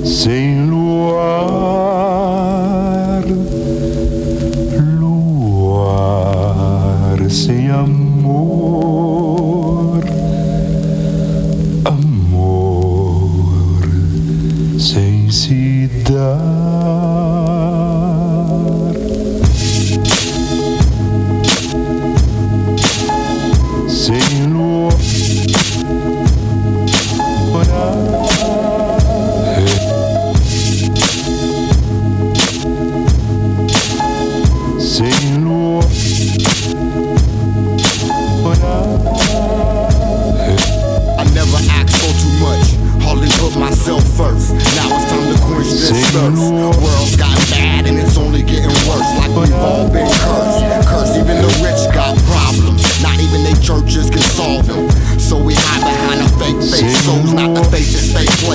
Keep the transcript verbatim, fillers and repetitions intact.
sem luar, luar sem amor, amor sem se dar, sem luar. Sem luar. I never asked for too much, hardly put myself first. Now it's time to quench this thirst. World's got bad and it's only getting worse. Like we've all been cursed. Cursed, even the rich got problems. Not even they churches can solve them. So we hide behind a fake face. Souls not the faces they play.